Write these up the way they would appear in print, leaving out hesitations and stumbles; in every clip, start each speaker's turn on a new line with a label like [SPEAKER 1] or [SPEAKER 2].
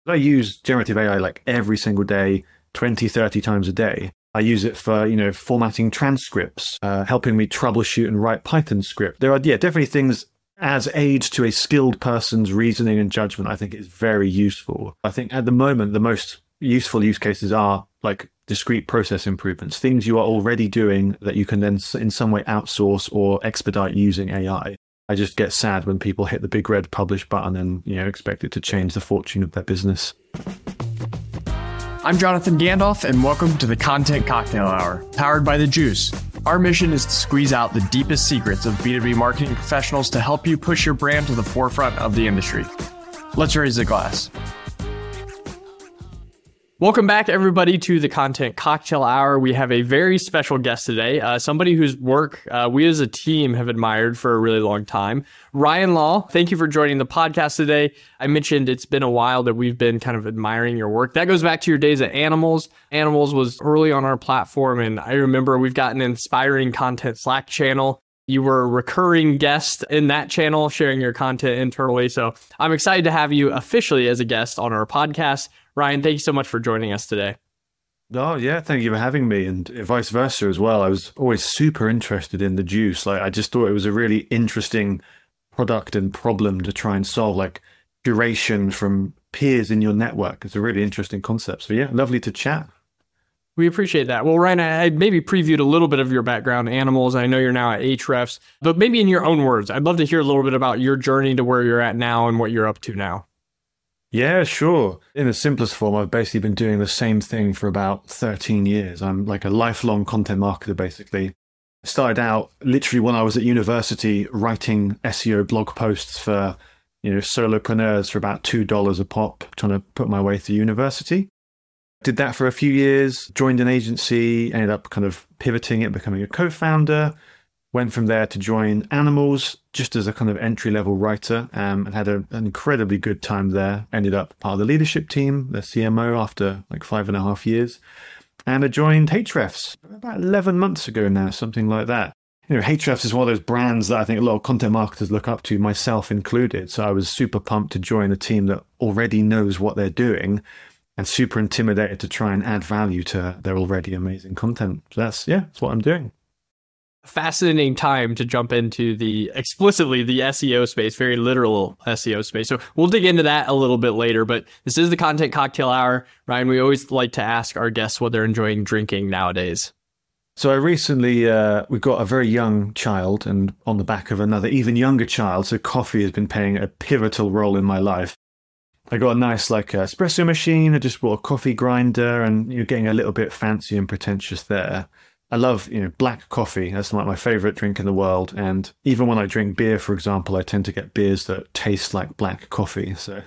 [SPEAKER 1] I use generative AI like every single day, 20, 30 times a day. I use it for, formatting transcripts, helping me troubleshoot and write Python script. There are, definitely things as aids to a skilled person's reasoning and judgment. I think is very useful. I think at the moment, the most useful use cases are like discrete process improvements, things you are already doing that you can then in some way outsource or expedite using AI. I just get sad when people hit the big red publish button and, expect it to change the fortune of their business.
[SPEAKER 2] I'm Jonathan Gandalf, and welcome to the Content Cocktail Hour, powered by The Juice. Our mission is to squeeze out the deepest secrets of B2B marketing professionals to help you push your brand to the forefront of the industry. Let's raise a glass. Welcome back, everybody, to the Content Cocktail Hour. We have a very special guest today, somebody whose work we as a team have admired for a really long time. Ryan Law, thank you for joining the podcast today. I mentioned it's been a while that we've been kind of admiring your work. That goes back to your days at Animalz. Animalz was early on our platform, and I remember we've got an inspiring content Slack channel. You were a recurring guest in that channel, sharing your content internally. So I'm excited to have you officially as a guest on our podcast. Ryan, thank you so much for joining us today.
[SPEAKER 1] Oh, yeah. Thank you for having me. And vice versa as well. I was always super interested in The Juice. I just thought it was a really interesting product and problem to try and solve, like curation from peers in your network. It's a really interesting concept. So yeah, lovely to chat.
[SPEAKER 2] We appreciate that. Well, Ryan, I maybe previewed a little bit of your background, Animalz. I know you're now at Ahrefs, but maybe in your own words, I'd love to hear a little bit about your journey to where you're at now and what you're up to now.
[SPEAKER 1] Yeah, sure. In the simplest form, I've basically been doing the same thing for about 13 years. I'm like a lifelong content marketer, basically. I started out literally when I was at university writing SEO blog posts for, solopreneurs for about $2 a pop, trying to put my way through university. Did that for a few years, joined an agency, ended up kind of pivoting it, becoming a co-founder. Went from there to join Animalz just as a kind of entry-level writer and had an incredibly good time there. Ended up part of the leadership team, the CMO, after like 5.5 years. And I joined Ahrefs about 11 months ago now, something like that. Ahrefs is one of those brands that I think a lot of content marketers look up to, myself included. So I was super pumped to join a team that already knows what they're doing and super intimidated to try and add value to their already amazing content. So that's what I'm doing.
[SPEAKER 2] Fascinating time to jump into explicitly the SEO space, very literal SEO space. So we'll dig into that a little bit later, but this is the Content Cocktail Hour. Ryan, we always like to ask our guests what they're enjoying drinking nowadays.
[SPEAKER 1] So I recently, we've got a very young child and on the back of another even younger child. So coffee has been playing a pivotal role in my life. I got a nice espresso machine. I just bought a coffee grinder and you're getting a little bit fancy and pretentious there. I love, black coffee. That's like my favorite drink in the world. And even when I drink beer, for example, I tend to get beers that taste like black coffee. So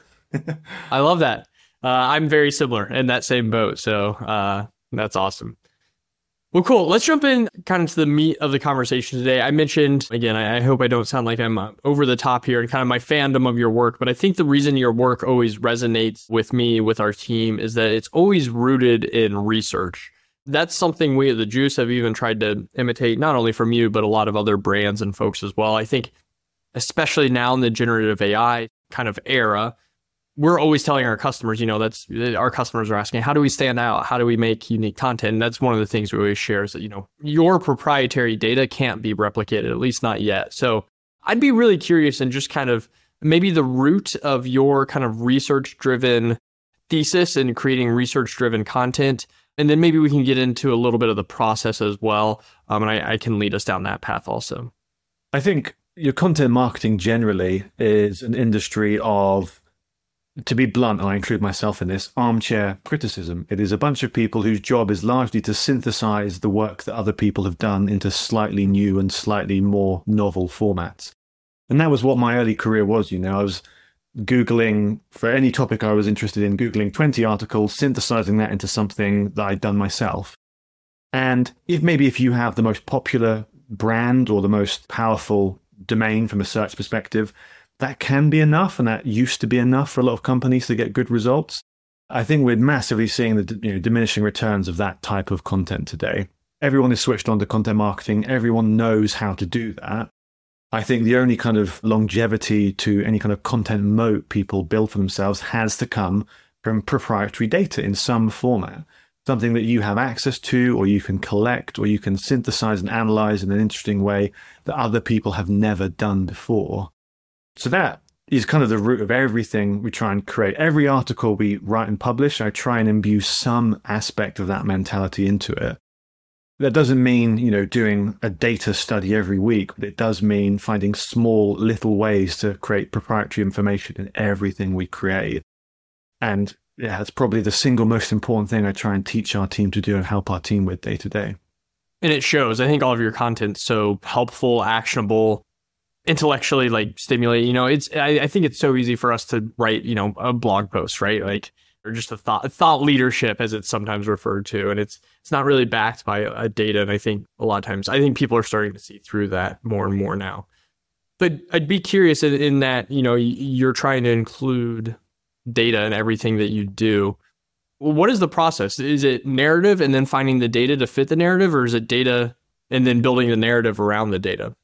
[SPEAKER 2] I love that. I'm very similar in that same boat. So that's awesome. Well, cool. Let's jump in kind of to the meat of the conversation today. I mentioned, again, I hope I don't sound like I'm over the top here and kind of my fandom of your work, but I think the reason your work always resonates with me, with our team, is that it's always rooted in research. That's something we at The Juice have even tried to imitate, not only from you, but a lot of other brands and folks as well. I think, especially now in the generative AI kind of era, we're always telling our customers, our customers are asking, how do we stand out? How do we make unique content? And that's one of the things we always share is that, your proprietary data can't be replicated, at least not yet. So I'd be really curious and just kind of maybe the root of your kind of research-driven thesis in creating research-driven content. And then maybe we can get into a little bit of the process as well. And I can lead us down that path also.
[SPEAKER 1] I think your content marketing generally is an industry of, to be blunt, and I include myself in this, armchair criticism. It is a bunch of people whose job is largely to synthesize the work that other people have done into slightly new and slightly more novel formats. And that was what my early career was. I was Googling for any topic I was interested in, Googling 20 articles, synthesizing that into something that I'd done myself. And if you have the most popular brand or the most powerful domain from a search perspective, that can be enough, and that used to be enough for a lot of companies to get good results. I think we're massively seeing the diminishing returns of that type of content today. Everyone is switched on to content marketing. Everyone knows how to do that. I think the only kind of longevity to any kind of content moat people build for themselves has to come from proprietary data in some format, something that you have access to, or you can collect, or you can synthesize and analyze in an interesting way that other people have never done before. So that is kind of the root of everything we try and create. Every article we write and publish, I try and imbue some aspect of that mentality into it. That doesn't mean, doing a data study every week, but it does mean finding small little ways to create proprietary information in everything we create. And yeah, it's probably the single most important thing I try and teach our team to do and help our team with day to day.
[SPEAKER 2] And it shows. I think all of your content's so helpful, actionable, intellectually stimulating. I think it's so easy for us to write, a blog post, right? Or just a thought leadership, as it's sometimes referred to. And it's not really backed by a data. And I think a lot of times, people are starting to see through that more and more now. But I'd be curious in that, you're trying to include data in everything that you do. What is the process? Is it narrative and then finding the data to fit the narrative, or is it data and then building the narrative around the data?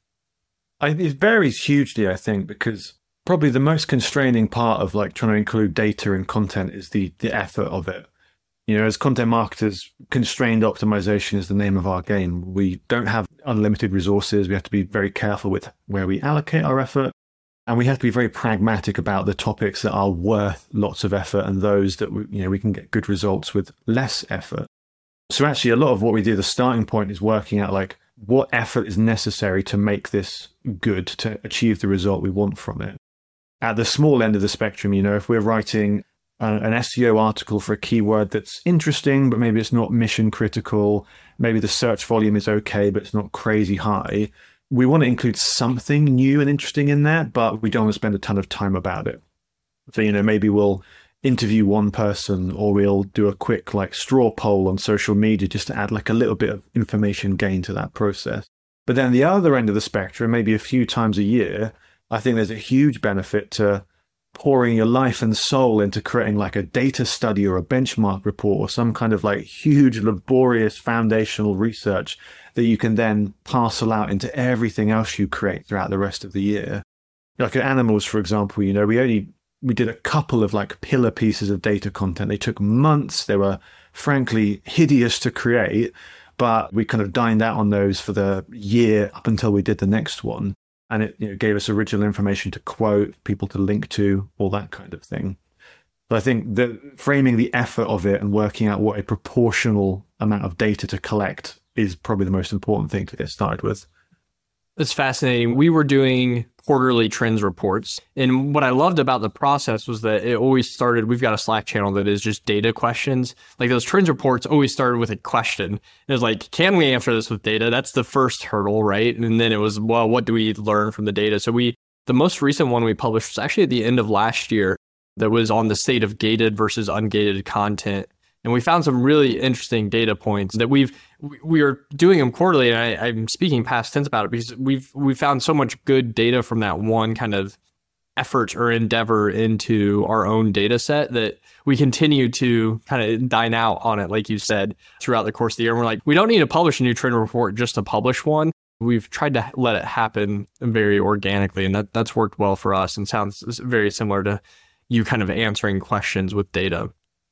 [SPEAKER 1] It varies hugely, I think, because probably the most constraining part of trying to include data in content is the effort of it. As content marketers, constrained optimization is the name of our game. We don't have unlimited resources. We have to be very careful with where we allocate our effort. And we have to be very pragmatic about the topics that are worth lots of effort and those that we can get good results with less effort. So actually, a lot of what we do, the starting point is working out what effort is necessary to make this good, to achieve the result we want from it. At the small end of the spectrum, if we're writing an SEO article for a keyword that's interesting, but maybe it's not mission critical, maybe the search volume is okay, but it's not crazy high, we want to include something new and interesting in there, but we don't want to spend a ton of time about it. So, maybe we'll interview one person, or we'll do a quick straw poll on social media just to add a little bit of information gain to that process. But then the other end of the spectrum, maybe a few times a year, I think there's a huge benefit to pouring your life and soul into creating a data study or a benchmark report or some kind of huge, laborious foundational research that you can then parcel out into everything else you create throughout the rest of the year. At Animals, for example, we did a couple of pillar pieces of data content. They took months. They were frankly hideous to create, but we kind of dined out on those for the year up until we did the next one. And it gave us original information to quote, people to link to, all that kind of thing. But I think that framing the effort of it and working out what a proportional amount of data to collect is probably the most important thing to get started with.
[SPEAKER 2] That's fascinating. We were doing quarterly trends reports. And what I loved about the process was that it always started, we've got a Slack channel that is just data questions. Those trends reports always started with a question. It was can we answer this with data? That's the first hurdle, right? And then it was, well, what do we learn from the data? So the most recent one we published was actually at the end of last year that was on the state of gated versus ungated content. And we found some really interesting data points that we are doing them quarterly. And I'm speaking past tense about it because we found so much good data from that one kind of effort or endeavor into our own data set that we continue to kind of dine out on it, like you said, throughout the course of the year. And we're we don't need to publish a new trend report just to publish one. We've tried to let it happen very organically, and that's worked well for us and sounds very similar to you kind of answering questions with data.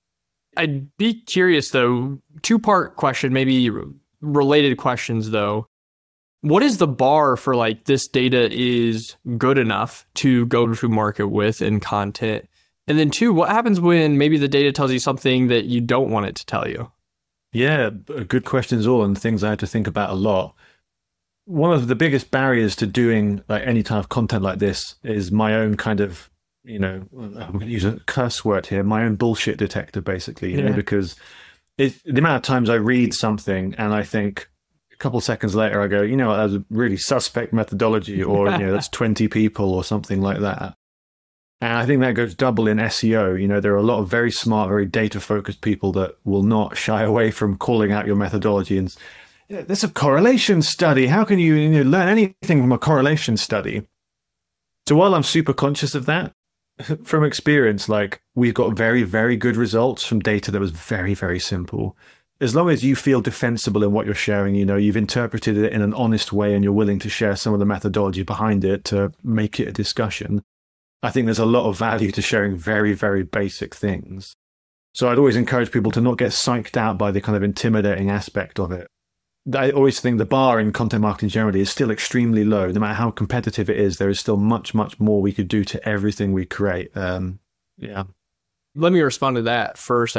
[SPEAKER 2] I'd be curious, though, two-part question, maybe related questions, though. What is the bar for this data is good enough to go to market with in content? And then two, what happens when maybe the data tells you something that you don't want it to tell you?
[SPEAKER 1] Yeah, good questions all, and things I had to think about a lot. One of the biggest barriers to doing any type of content like this is my own kind of, I'm going to use a curse word here, my own bullshit detector, basically, because the amount of times I read something and I think a couple seconds later, I go, that was a really suspect methodology, or, that's 20 people or something like that. And I think that goes double in SEO. There are a lot of very smart, very data-focused people that will not shy away from calling out your methodology. And there's a correlation study. How can you learn anything from a correlation study? So while I'm super conscious of that, from experience, we've got very, very good results from data that was very, very simple. As long as you feel defensible in what you're sharing, you've interpreted it in an honest way and you're willing to share some of the methodology behind it to make it a discussion, I think there's a lot of value to sharing very, very basic things. So I'd always encourage people to not get psyched out by the kind of intimidating aspect of it. I always think the bar in content marketing generally is still extremely low. No matter how competitive it is, there is still much, much more we could do to everything we create. Yeah.
[SPEAKER 2] Let me respond to that first.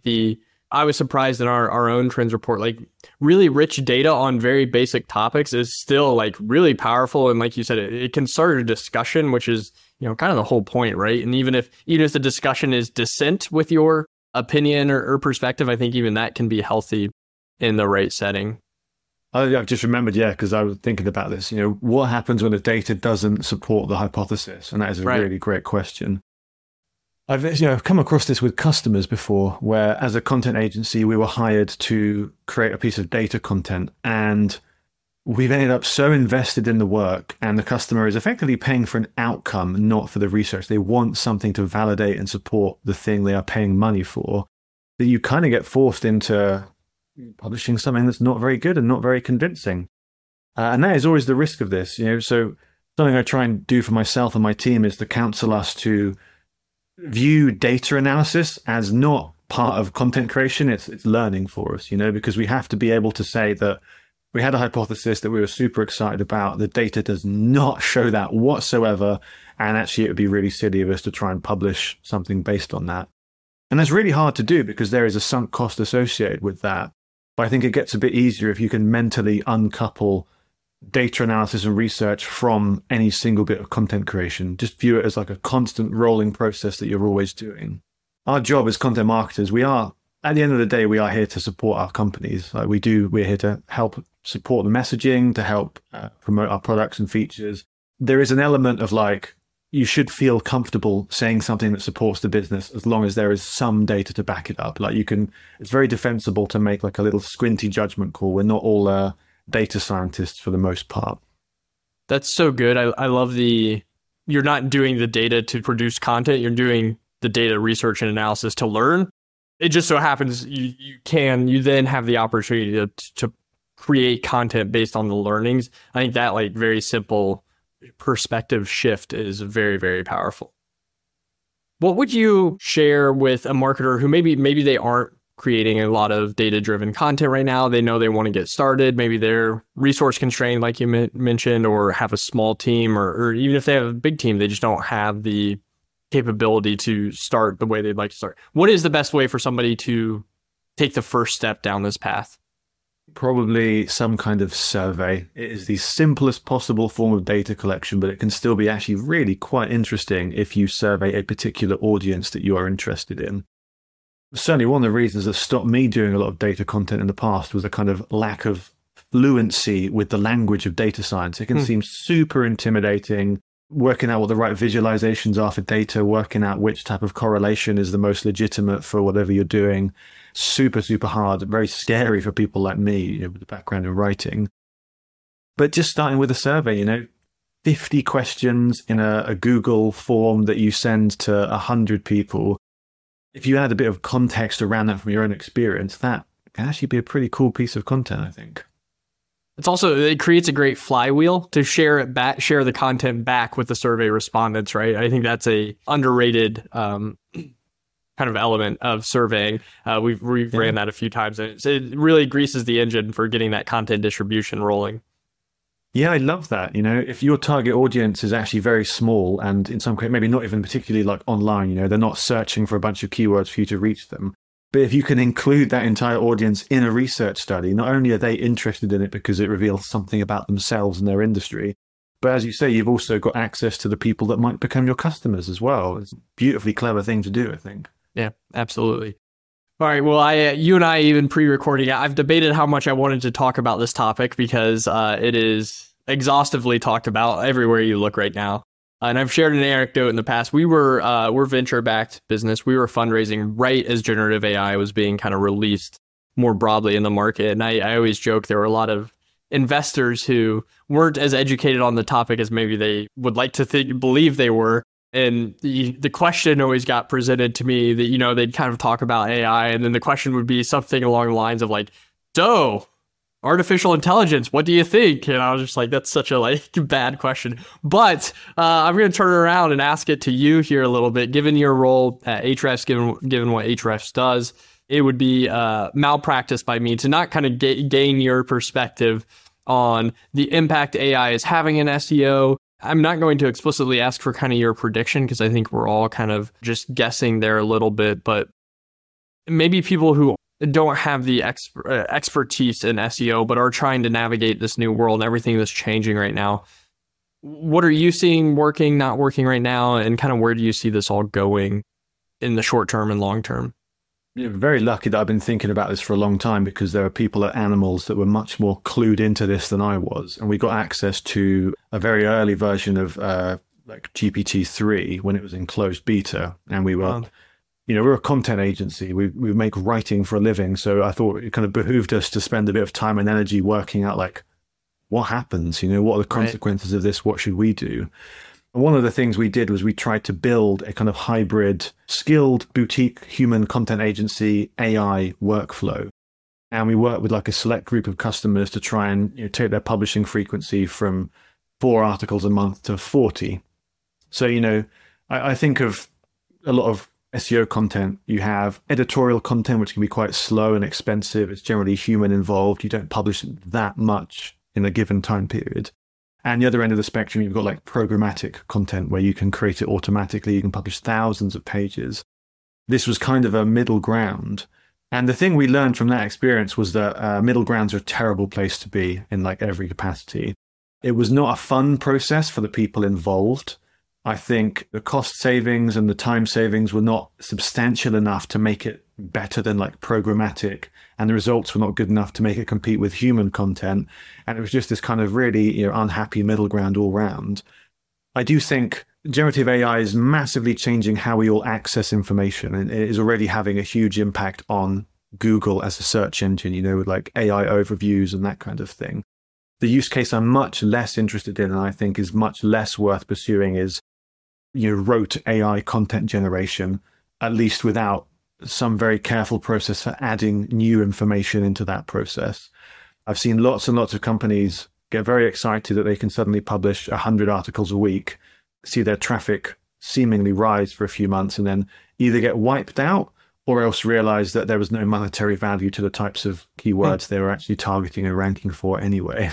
[SPEAKER 2] I was surprised in our own trends report, like really rich data on very basic topics is still like really powerful. And like you said, it can start a discussion, which is, kind of the whole point, right? And even if the discussion is dissent with your opinion or perspective, I think even that can be healthy in the right setting.
[SPEAKER 1] I've just remembered, because I was thinking about this, what happens when the data doesn't support the hypothesis? And that is a really great question. I've come across this with customers before, where as a content agency, we were hired to create a piece of data content, and we've ended up so invested in the work, and the customer is effectively paying for an outcome, not for the research. They want something to validate and support the thing they are paying money for, that you kind of get forced into publishing something that's not very good and not very convincing. And that is always the risk of this. So something I try and do for myself and my team is to counsel us to view data analysis as not part of content creation. It's learning for us, because we have to be able to say that we had a hypothesis that we were super excited about. The data does not show that whatsoever. And actually, it would be really silly of us to try and publish something based on that. And that's really hard to do because there is a sunk cost associated with that. But I think it gets a bit easier if you can mentally uncouple data analysis and research from any single bit of content creation. Just view it as like a constant rolling process that you're always doing. Our job as content marketers, at the end of the day, we are here to support our companies. We're here to help support the messaging, to help promote our products and features. There is an element of you should feel comfortable saying something that supports the business as long as there is some data to back it up. It's very defensible to make a little squinty judgment call. We're not all data scientists for the most part.
[SPEAKER 2] That's so good. I love you're not doing the data to produce content. You're doing the data research and analysis to learn. It just so happens you then have the opportunity to create content based on the learnings. I think that very simple perspective shift is very, very powerful. What would you share with a marketer who maybe they aren't creating a lot of data-driven content right now? They know they want to get started. Maybe they're resource constrained, like you mentioned, or have a small team, or even if they have a big team, they just don't have the capability to start the way they'd like to start. What is the best way for somebody to take the first step down this path?
[SPEAKER 1] Probably some kind of survey. It is the simplest possible form of data collection, but it can still be actually really quite interesting if you survey a particular audience that you are interested in. Certainly one of the reasons that stopped me doing a lot of data content in the past was a kind of lack of fluency with the language of data science. It can seem super intimidating, working out what the right visualizations are for data, working out which type of correlation is the most legitimate for whatever you're doing. Super, super hard, very scary for people like me, with a background in writing. But just starting with a survey, 50 questions in a Google form that you send to 100 people. If you add a bit of context around that from your own experience, that can actually be a pretty cool piece of content, I think.
[SPEAKER 2] It creates a great flywheel to share the content back with the survey respondents, right? I think that's a underrated kind of element of surveying. We've ran that a few times, and it really greases the engine for getting that content distribution rolling.
[SPEAKER 1] Yeah, I love that. If your target audience is actually very small and in some case, maybe not even particularly online, they're not searching for a bunch of keywords for you to reach them. But if you can include that entire audience in a research study, not only are they interested in it because it reveals something about themselves and their industry, but as you say, you've also got access to the people that might become your customers as well. It's a beautifully clever thing to do, I think.
[SPEAKER 2] Yeah, absolutely. All right. Well, you and I, even pre-recording, I've debated how much I wanted to talk about this topic because it is exhaustively talked about everywhere you look right now. And I've shared an anecdote in the past. We're venture-backed business. We were fundraising right as generative AI was being kind of released more broadly in the market. And I always joke there were a lot of investors who weren't as educated on the topic as maybe they would like to believe they were. And the question always got presented to me that, they'd kind of talk about AI. And then the question would be something along the lines of so artificial intelligence, what do you think? And I was just like, that's such a like bad question. But I'm going to turn it around and ask it to you here a little bit. Given your role at Ahrefs, given what Ahrefs does, it would be malpractice by me to not kind of gain your perspective on the impact AI is having in SEO. I'm not going to explicitly ask for kind of your prediction because I think we're all kind of just guessing there a little bit, but maybe people who don't have the expertise in SEO, but are trying to navigate this new world and everything that's changing right now. What are you seeing working, not working right now? And kind of where do you see this all going in the short term and long term?
[SPEAKER 1] Yeah, very lucky that I've been thinking about this for a long time because there are people at Animals that were much more clued into this than I was. And we got access to a very early version of like GPT-3 when it was in closed beta. And we were... we're a content agency. We make writing for a living. So I thought it kind of behooved us to spend a bit of time and energy working out like what happens, what are the consequences of this? What should we do? And one of the things we did was we tried to build a kind of hybrid, skilled boutique human content agency AI workflow. And we worked with like a select group of customers to try and take their publishing frequency from 4 articles a month to 40. So, I think of a lot of SEO content. You have editorial content, which can be quite slow and expensive. It's generally human involved. You don't publish that much in a given time period. And the other end of the spectrum, you've got like programmatic content where you can create it automatically. You can publish thousands of pages. This was kind of a middle ground. And the thing we learned from that experience was that middle grounds are a terrible place to be in like every capacity. It was not a fun process for the people involved. I think the cost savings and the time savings were not substantial enough to make it better than like programmatic, and the results were not good enough to make it compete with human content. And it was just this kind of really unhappy middle ground all round. I do think generative AI is massively changing how we all access information, and it is already having a huge impact on Google as a search engine, with like AI overviews and that kind of thing. The use case I'm much less interested in and I think is much less worth pursuing is rote AI content generation, at least without some very careful process for adding new information into that process. I've seen lots and lots of companies get very excited that they can suddenly publish 100 articles a week, see their traffic seemingly rise for a few months, and then either get wiped out or else realize that there was no monetary value to the types of keywords they were actually targeting and ranking for anyway.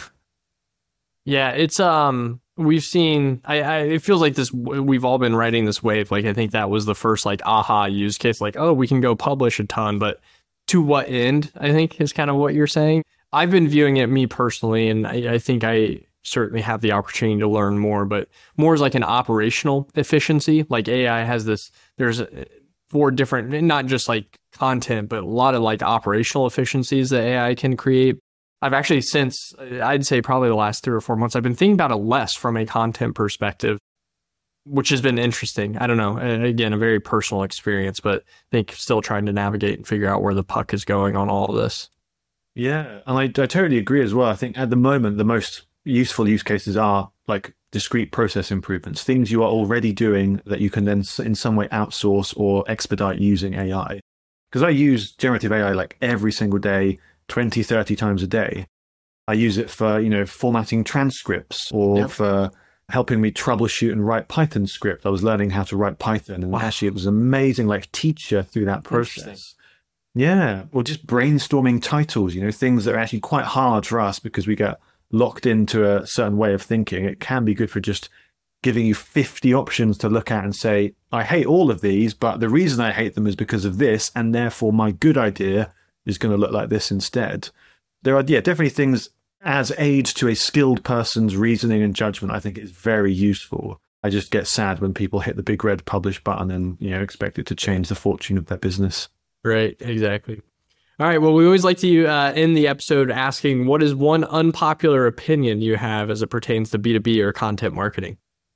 [SPEAKER 2] Yeah, it's we've seen. It feels like this. We've all been riding this wave. Like I think that was the first like aha use case. Like, oh, we can go publish a ton, but to what end? I think is kind of what you're saying. I've been viewing it, me personally, and I think I certainly have the opportunity to learn more. But more as like an operational efficiency. Like AI has this. There's 4 different, not just like content, but a lot of like operational efficiencies that AI can create. I've actually since, I'd say probably the last 3 or 4 months, I've been thinking about it less from a content perspective, which has been interesting. I don't know. Again, a very personal experience, but I think still trying to navigate and figure out where the puck is going on all of this.
[SPEAKER 1] Yeah, and I totally agree as well. I think at the moment, the most useful use cases are like discrete process improvements, things you are already doing that you can then in some way outsource or expedite using AI. Because I use generative AI like every single day, 20, 30 times a day. I use it for, formatting transcripts or for helping me troubleshoot and write Python script. I was learning how to write Python, and actually it was amazing, like teacher through that process. Yeah. Or just brainstorming titles, things that are actually quite hard for us because we get locked into a certain way of thinking. It can be good for just giving you 50 options to look at and say, I hate all of these, but the reason I hate them is because of this, and therefore my good idea is going to look like this instead. There are, definitely things as aids to a skilled person's reasoning and judgment. I think it's very useful. I just get sad when people hit the big red publish button and, expect it to change the fortune of their business.
[SPEAKER 2] Right, exactly. All right, well, we always like to end the episode asking, what is one unpopular opinion you have as it pertains to B2B or content marketing?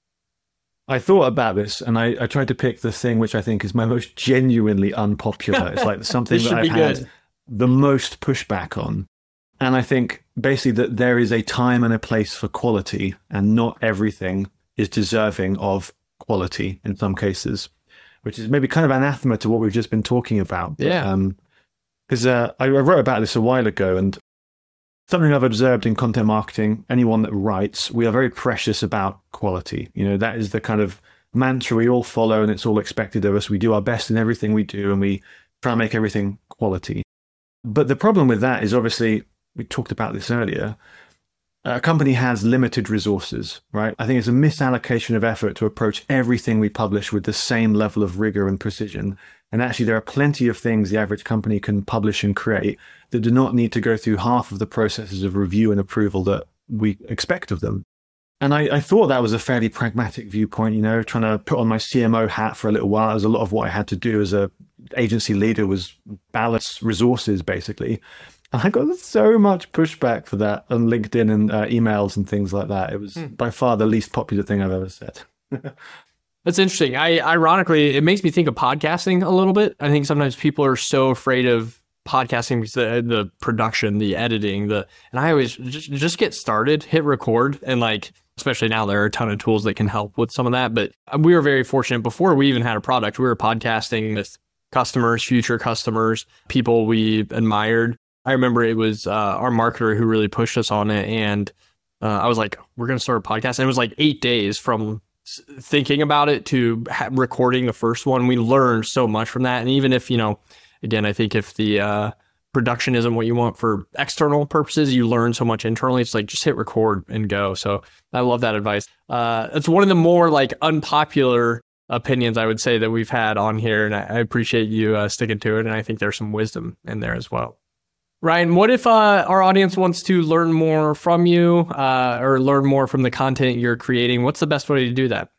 [SPEAKER 1] I thought about this and I tried to pick the thing which I think is my most genuinely unpopular. It's like something that I've had the most pushback on. And I think basically that there is a time and a place for quality, and not everything is deserving of quality in some cases, which is maybe kind of anathema to what we've just been talking about.
[SPEAKER 2] Yeah.
[SPEAKER 1] Because I wrote about this a while ago, and something I've observed in content marketing, anyone that writes, we are very precious about quality. That is the kind of mantra we all follow, and it's all expected of us. We do our best in everything we do, and we try and make everything quality. But the problem with that is, obviously, we talked about this earlier, a company has limited resources, right? I think it's a misallocation of effort to approach everything we publish with the same level of rigor and precision. And actually, there are plenty of things the average company can publish and create that do not need to go through half of the processes of review and approval that we expect of them. And I thought that was a fairly pragmatic viewpoint, trying to put on my CMO hat for a little while. As a lot of what I had to do as a agency leader was balance resources, basically. And I got so much pushback for that on LinkedIn and emails and things like that. It was by far the least popular thing I've ever said.
[SPEAKER 2] That's interesting. Ironically, it makes me think of podcasting a little bit. I think sometimes people are so afraid of podcasting because the production, the editing, and I always just get started, hit record, and especially now there are a ton of tools that can help with some of that. But we were very fortunate before we even had a product. We were podcasting with customers, future customers, people we admired. I remember it was our marketer who really pushed us on it. And I was like, we're going to start a podcast. And it was 8 days from thinking about it to recording the first one. We learned so much from that. And even if, again, I think if the production isn't what you want for external purposes, you learn so much internally. It's just hit record and go. So I love that advice. It's one of the more unpopular opinions I would say that we've had on here. And I appreciate you sticking to it. And I think there's some wisdom in there as well. Ryan, what if our audience wants to learn more from you or learn more from the content you're creating? What's the best way to do that?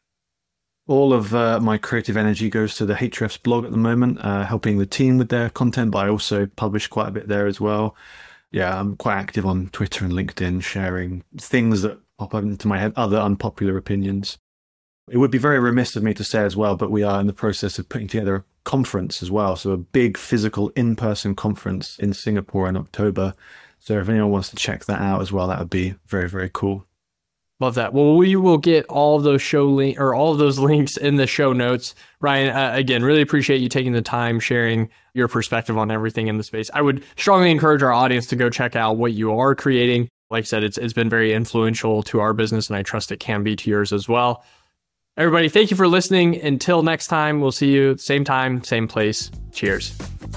[SPEAKER 1] All of my creative energy goes to the Hrefs blog at the moment, helping the team with their content, but I also publish quite a bit there as well. Yeah, I'm quite active on Twitter and LinkedIn, sharing things that pop up into my head, other unpopular opinions. It would be very remiss of me to say as well, but we are in the process of putting together a conference as well. So a big physical in-person conference in Singapore in October. So if anyone wants to check that out as well, that would be very, very cool.
[SPEAKER 2] Love that. Well, we will get all of those all of those links in the show notes. Ryan, again, really appreciate you taking the time, sharing your perspective on everything in the space. I would strongly encourage our audience to go check out what you are creating. Like I said, it's been very influential to our business, and I trust it can be to yours as well. Everybody, thank you for listening. Until next time, we'll see you same time, same place. Cheers.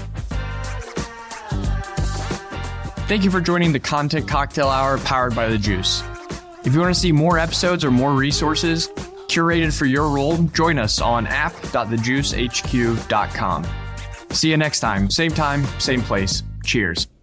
[SPEAKER 2] Thank you for joining the Content Cocktail Hour powered by The Juice. If you want to see more episodes or more resources curated for your role, join us on app.thejuicehq.com. See you next time, same place. Cheers.